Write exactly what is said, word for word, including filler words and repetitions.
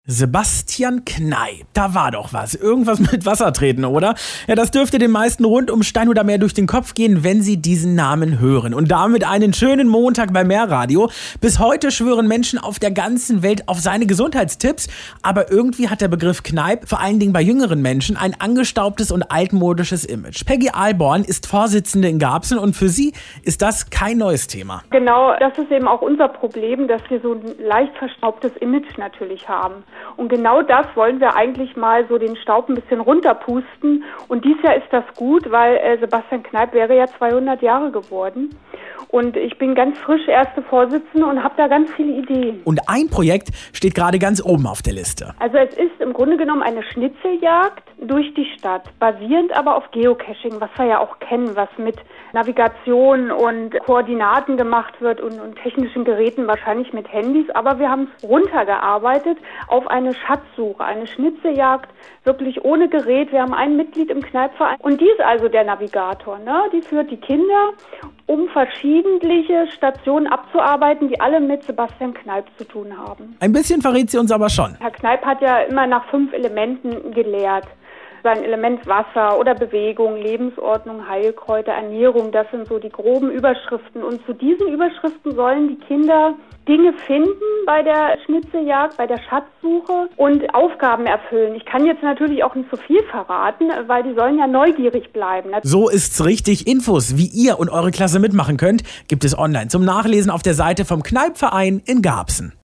Sebastian Kneipp, da war doch was. Irgendwas mit Wasser treten, oder? Ja, das dürfte den meisten rund um Steinhuder Meer durch den Kopf gehen, wenn sie diesen Namen hören. Und damit einen schönen Montag bei Meerradio. Bis heute schwören Menschen auf der ganzen Welt auf seine Gesundheitstipps. Aber irgendwie hat der Begriff Kneipp, vor allen Dingen bei jüngeren Menschen, ein angestaubtes und altmodisches Image. Peggy Alborn ist Vorsitzende in Garbsen und für sie ist das kein neues Thema. Genau, das ist eben auch unser Problem, dass wir so ein leicht verstaubtes Image natürlich haben. Und genau das wollen wir eigentlich mal so den Staub ein bisschen runterpusten. Und dieses Jahr ist das gut, weil äh, Sebastian Kneipp wäre ja zweihundert Jahre geworden. Und ich bin ganz frisch erste Vorsitzende und habe da ganz viele Ideen. Und ein Projekt steht gerade ganz oben auf der Liste. Also es ist im Grunde genommen eine Schnitzeljagd durch die Stadt, basierend aber auf Geocaching, was wir ja auch kennen, was mit Navigation und Koordinaten gemacht wird und, und technischen Geräten, wahrscheinlich mit Handys. Aber wir haben es runtergearbeitet auf eine Schatzsuche, eine Schnitzeljagd, wirklich ohne Gerät. Wir haben ein Mitglied im Kneippverein und die ist also der Navigator, ne? Die führt die Kinder, um verschiedentliche Stationen abzuarbeiten, die alle mit Sebastian Kneipp zu tun haben. Ein bisschen verrät sie uns aber schon. Herr Kneipp hat ja immer nach fünf Elementen gelehrt. Sein Element Wasser oder Bewegung, Lebensordnung, Heilkräuter, Ernährung, das sind so die groben Überschriften. Und zu diesen Überschriften sollen die Kinder Dinge finden bei der Schnitzeljagd, bei der Schatzsuche und Aufgaben erfüllen. Ich kann jetzt natürlich auch nicht so viel verraten, weil die sollen ja neugierig bleiben. So ist's richtig. Infos, wie ihr und eure Klasse mitmachen könnt, gibt es online zum Nachlesen auf der Seite vom Kneippverein in Garbsen.